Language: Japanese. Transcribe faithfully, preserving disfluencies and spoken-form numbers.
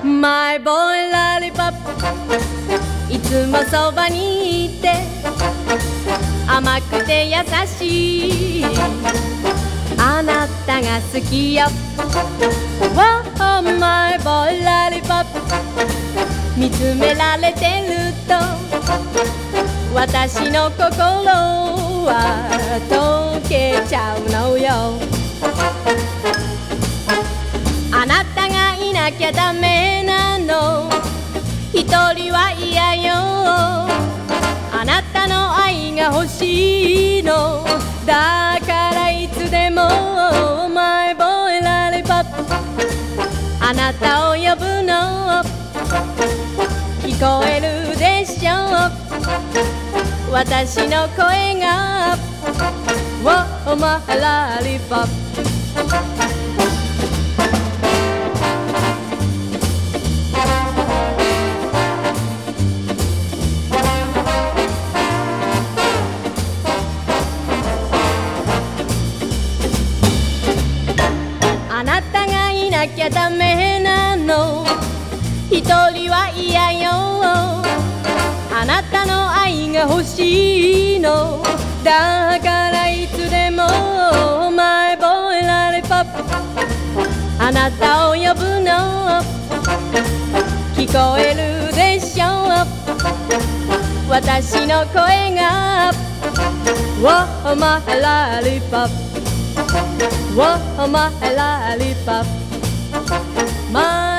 My boy lollipop いつもそばにいて甘くて優しいあなたが好きよ Oh my boy lollipop 見つめられてると私の心は溶けちゃうのよあなたがいなきゃダメなの一人は嫌よあなたの愛が欲しいのだからいつでも My boy lollipop あなたを呼ぶの聞こえるでしょ私の声が Oh my lollipopあなたがいなきゃダメなの一人は嫌よあなたの愛が欲しいのだからいつでも My boy lollipop あなたを呼ぶの聞こえるでしょ私の声が Oh my lollipop Oh my lollipop My